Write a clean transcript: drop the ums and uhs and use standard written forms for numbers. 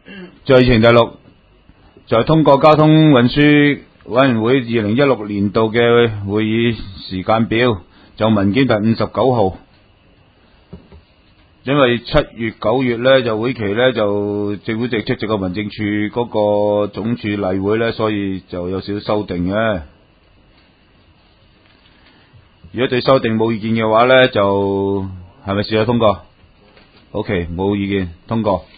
最後議程第六就係通過交通運輸委員會2016年度嘅會議時間表，就文件第59號。因為7月9月咧就會期咧就政府直出席個民政處嗰個總處例會咧，所以就有少少修訂嘅。如果對修訂冇意見嘅話咧，就係咪試下通過？OK，冇意見通過。